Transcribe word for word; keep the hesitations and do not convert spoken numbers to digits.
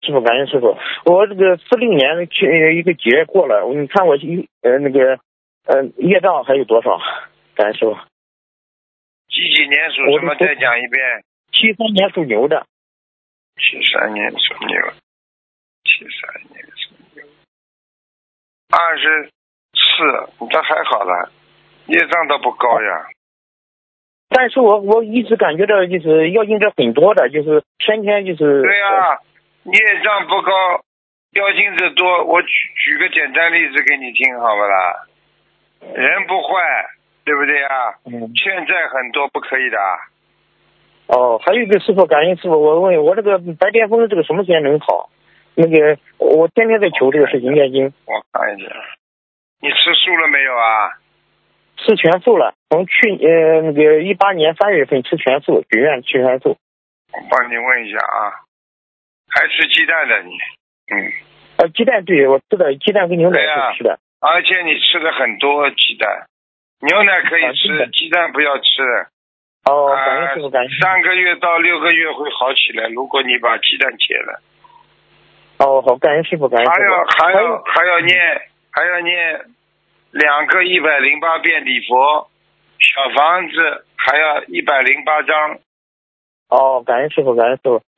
师傅，感恩师傅。我这个四零年去一个节过了，你看我一呃那个呃业障还有多少？感恩师傅。 几几年属什么？再讲一遍。 七三年属牛的。 七三年属牛。七三年属牛。二十四，你这还好了，业障倒不高呀。 但是我我一直感觉到就是要应该很多的，就是天天就是。 对呀、啊，业障不高，妖精子多。我举举个简单例子给你听，好不啦？人不坏，对不对啊？ 嗯。 欠债很多，不可以的。 哦，还有一个师傅，感恩师傅，我问我这个白癜风这个什么时间能好？那个我天天在求这个事情念经。 我看一下，你吃素了没有啊？ 吃全素了，从去呃那个一八年三月份吃全素，许愿吃全素。 我帮你问一下啊，还吃鸡蛋的你？嗯。 呃，鸡蛋对，我吃的鸡蛋跟牛奶是吃的。 啊、而且你吃的很多鸡蛋，牛奶可以吃，啊、鸡蛋不要吃。 哦，感恩师傅，感恩。 三个月到六个月会好起来，如果你把鸡蛋戒了。 哦，好，感恩师傅，感恩师傅。 还要还要还要念还要念两个一百零八遍礼佛，小房子还要一百零八张。 哦，感恩师傅，感恩师傅。